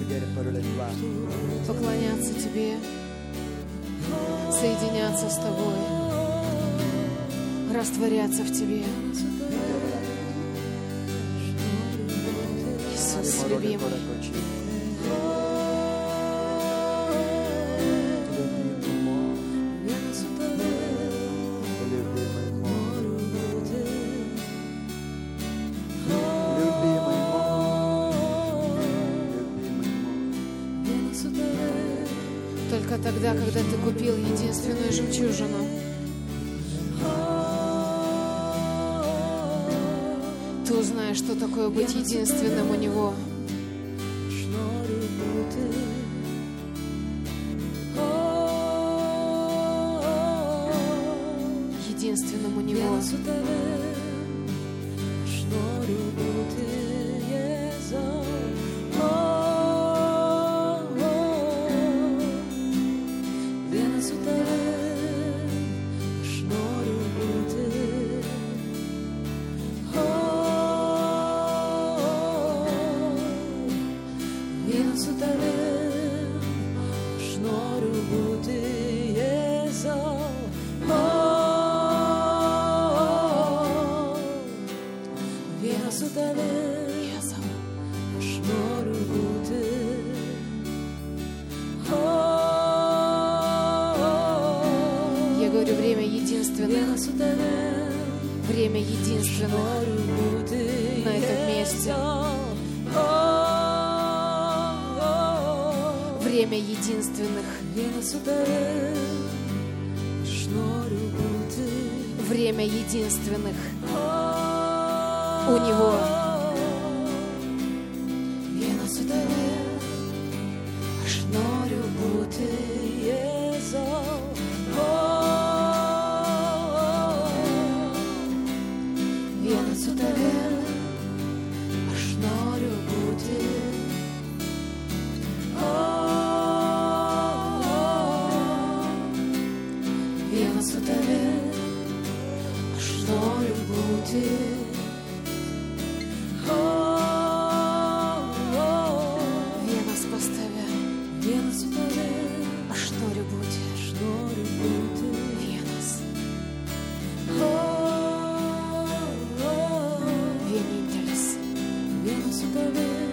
поклоняться Тебе, соединяться с Тобой, растворяться в Тебе. Иисус, любимый. Только тогда, когда Ты купил единственную жемчужину, Ты узнаешь, что такое быть единственным у Него. Единственным у Него. Я говорю, время единственных, время единственных на этом месте. Время единственных. Время единственных у Него. Vienas pas Tave, aš noriu būti, vienas, vienintelis.